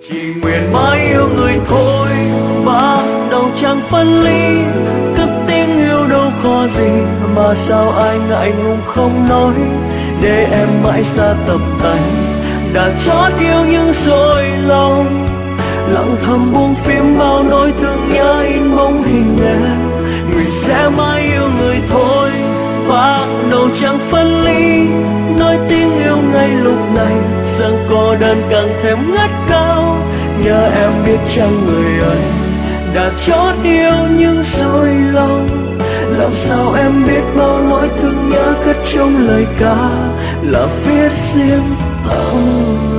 Chỉ nguyện mãi yêu người thôi, và đâu chẳng phân ly. Cất tiếng yêu đâu khó gì, mà sao ai ngại ngùng không nói. Để em mãi xa tập tay, đã chót yêu nhưng rồi lòng. Lặng thầm buông phim bao nỗi thương nhớ in bóng hình em. Nguyện sẽ mãi yêu người thôi, và đâu chẳng phân ly. Nói tiếng yêu ngay lúc này, rằng cô đơn càng thêm ngất cao. Nhớ em biết chăng người ơi, đã chót yêu nhưng rồi lòng. Làm sao em biết bao nỗi thương nhớ cất trong lời ca, là viết riêng.